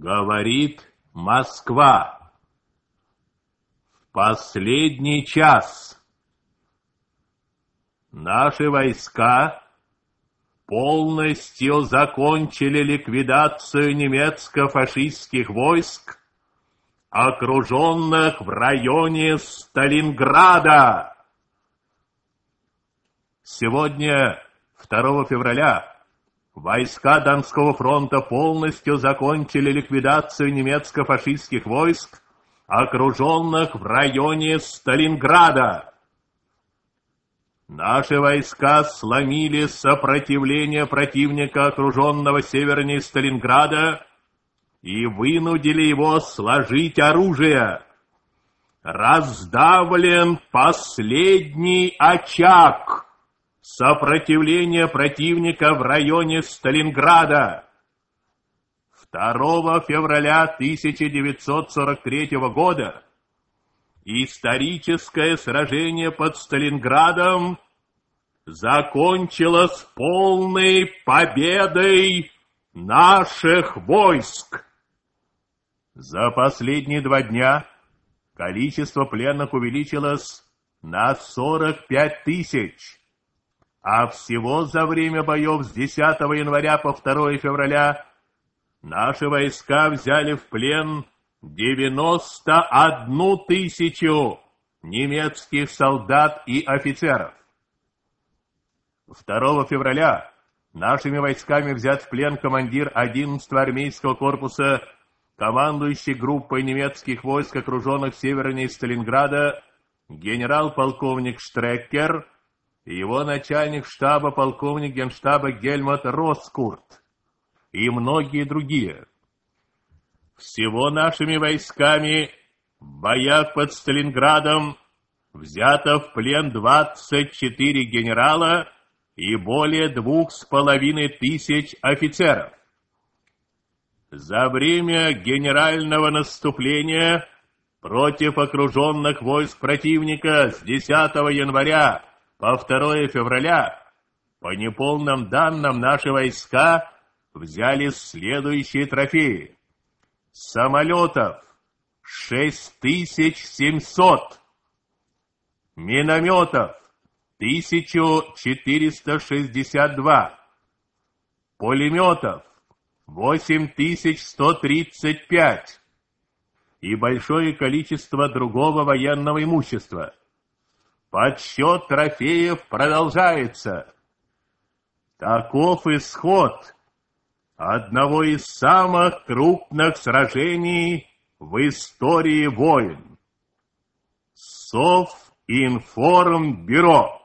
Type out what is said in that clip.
Говорит Москва. В последний час наши войска полностью закончили ликвидацию немецко-фашистских войск, окруженных в районе Сталинграда. Сегодня, 2 февраля, войска Донского фронта полностью закончили ликвидацию немецко-фашистских войск, окруженных в районе Сталинграда. Наши войска сломили сопротивление противника, окруженного севернее Сталинграда, и вынудили его сложить оружие. Раздавлен последний очаг сопротивления противника в районе Сталинграда. 2 февраля 1943 года историческое сражение под Сталинградом закончилось полной победой наших войск. За последние 2 дня количество пленных увеличилось на 45 тысяч, а всего за время боев с 10 января по 2 февраля наши войска взяли в плен 91 тысячу немецких солдат и офицеров. 2 февраля нашими войсками взят в плен командир 11-го армейского корпуса, командующий группой немецких войск, окруженных севернее Сталинграда, генерал-полковник Штреккер и его начальник штаба, полковник генштаба Гельмут Роскурт и многие другие. Всего нашими войсками в боях под Сталинградом взято в плен 24 генерала и более 2500 офицеров. За время генерального наступления против окруженных войск противника с 10 января по 2 февраля, по неполным данным, наши войска взяли следующие трофеи. Самолетов 6700, минометов 1462, пулеметов 8135 и большое количество другого военного имущества. Подсчет трофеев продолжается. Таков исход одного из самых крупных сражений в истории войн. Совинформбюро.